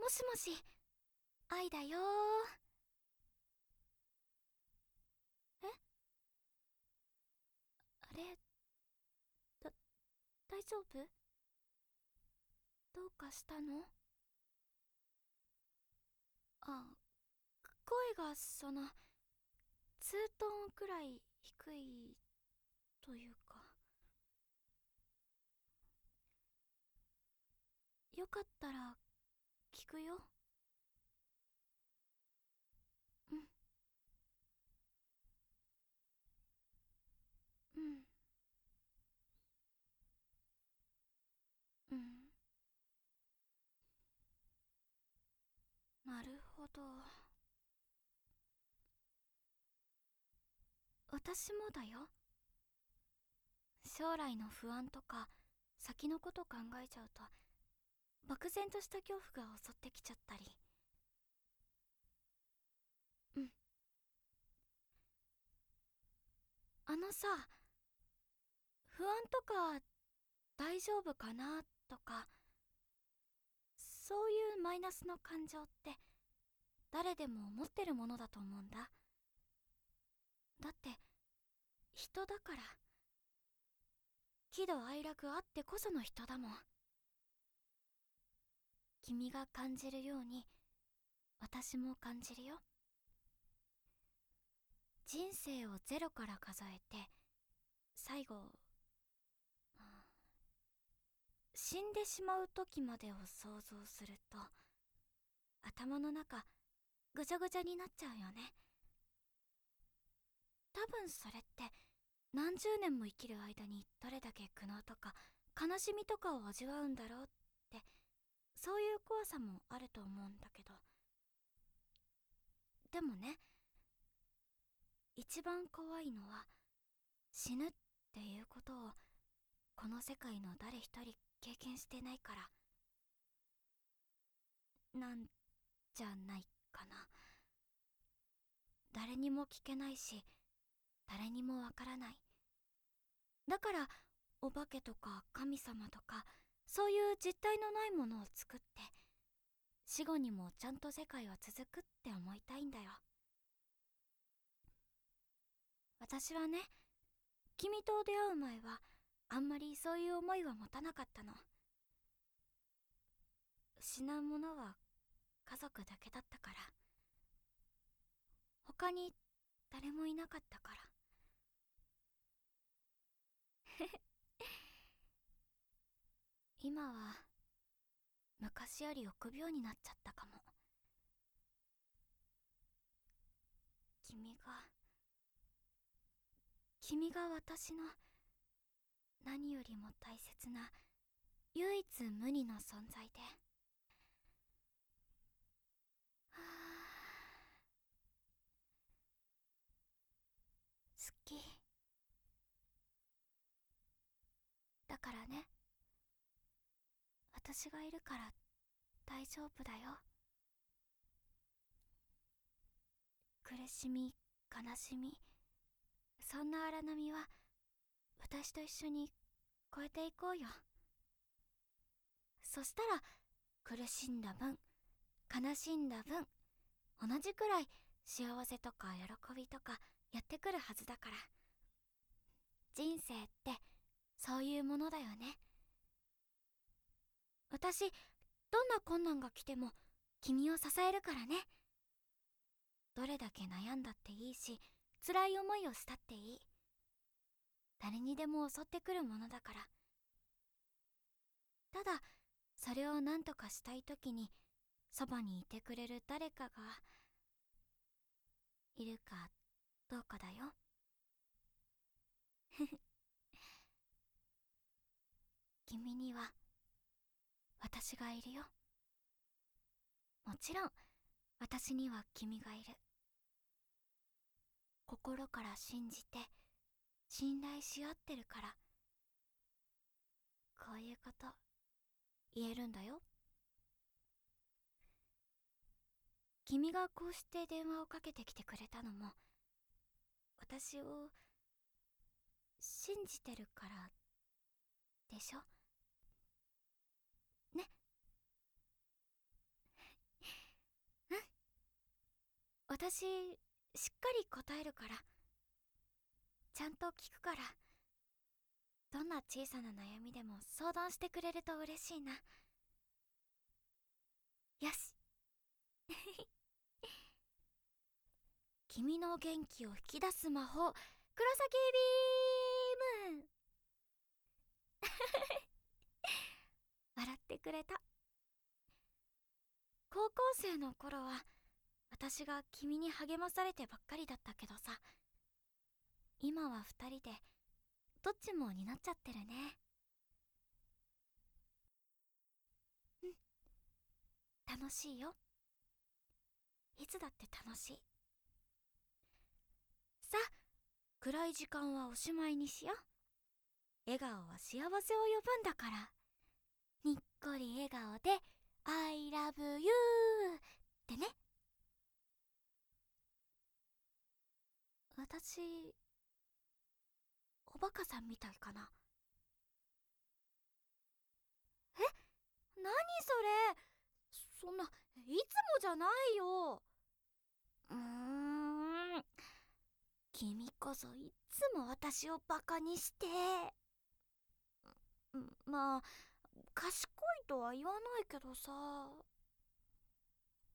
もしもし、愛だよー。あれ、大丈夫？どうかしたの？あ、声がツートーンくらい低いというか。よかったら聞くよ。うん、うん、うん。なるほど。私もだよ。将来の不安とか先のこと考えちゃうと漠然とした恐怖が襲ってきちゃったり。うん。あのさ、不安とか大丈夫かなとか、そういうマイナスの感情って誰でも持ってるものだと思うんだ。だって人だから。喜怒哀楽あってこその人だもん。君が感じるように私も感じるよ。人生をゼロから数えて最後、死んでしまう時までを想像すると頭の中ぐちゃぐちゃになっちゃうよね。多分それって何十年も生きる間にどれだけ苦悩とか悲しみとかを味わうんだろうって、そういう怖さもあると思うんだけど。でもね、一番怖いのは死ぬっていうことをこの世界の誰一人経験してないからなんじゃないかな。誰にも聞けないし誰にもわからない。だからお化けとか神様とかそういう実体のないものを作って死後にもちゃんと世界は続くって思いたいんだよ。私はね、君と出会う前はあんまりそういう思いは持たなかったの。失うものは家族だけだったから。他に誰もいなかったから。今は昔より臆病になっちゃったかも。君が君が私の何よりも大切な唯一無二の存在で。はあ、好きだからね。私がいるから大丈夫だよ。苦しみ、悲しみ、そんな荒波は私と一緒に越えていこうよ。そしたら苦しんだ分、悲しんだ分、同じくらい幸せとか喜びとかやってくるはずだから。人生ってそういうものだよね。私、どんな困難が来ても君を支えるからね。どれだけ悩んだっていいし、辛い思いをしたっていい。誰にでも襲ってくるものだから。ただ、それを何とかしたいときに、そばにいてくれる誰かがいるかどうかだよ。君には私がいるよ。もちろん、私には君がいる。心から信じて、信頼し合ってるから、こういうこと言えるんだよ。君がこうして電話をかけてきてくれたのも、私を信じてるからでしょ？ね。 私しっかり答えるから。ちゃんと聞くから。どんな小さな悩みでも相談してくれると嬉しいな。よし。君の元気を引き出す魔法、黒崎ビーム。笑ってくれた。高校生の頃は私が君に励まされてばっかりだったけどさ、今は二人でどっちも担っちゃってるね。うん、楽しいよ。いつだって楽しい。さあ、暗い時間はおしまいにしよう。笑顔は幸せを呼ぶんだから。にっこり笑顔で I love you ってね。私、おバカさんみたいかな。え、何それ。そんな、いつもじゃないよ。君こそいつも私をバカにして。まあ、賢いとは言わないけどさ。